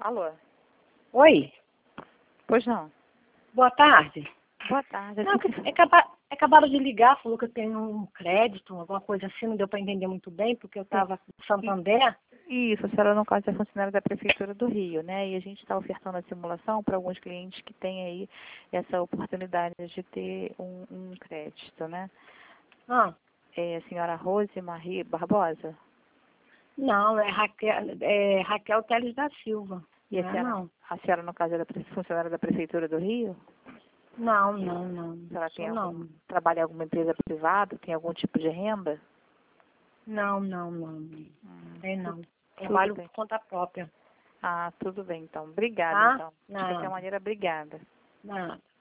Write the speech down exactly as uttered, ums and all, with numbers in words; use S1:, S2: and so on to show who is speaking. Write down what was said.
S1: Alô?
S2: Oi,
S1: Pois não.
S2: boa tarde.
S1: Boa tarde.
S2: Não,
S1: Aqui
S2: que- é caba- é acabaram de ligar, falou que eu tenho um crédito, alguma coisa assim, não deu para entender muito bem, porque eu estava no Santander.
S1: Isso, a senhora no caso é funcionária da Prefeitura do Rio, né? E a gente está ofertando a simulação para alguns clientes que têm aí essa oportunidade de ter um, um crédito, né?
S2: Ah,
S1: É a senhora Rose Marie Barbosa?
S2: não, é Raquel, é Raquel Teles da Silva.
S1: E a
S2: Não é,
S1: senhora,
S2: não.
S1: a senhora no caso é da pre- funcionária da Prefeitura do Rio?
S2: Não, não, não.
S1: A senhora tem
S2: Sou
S1: algum,
S2: não.
S1: trabalha em alguma empresa privada? Tem algum tipo de renda?
S2: Não, não, não.
S1: Hum,
S2: Tem
S1: tu-
S2: não.
S1: tudo
S2: Trabalho
S1: bem.
S2: por conta própria.
S1: Ah, tudo bem então. Obrigada
S2: Tá?
S1: então. De qualquer
S2: Nada,
S1: maneira, obrigada.
S2: nada.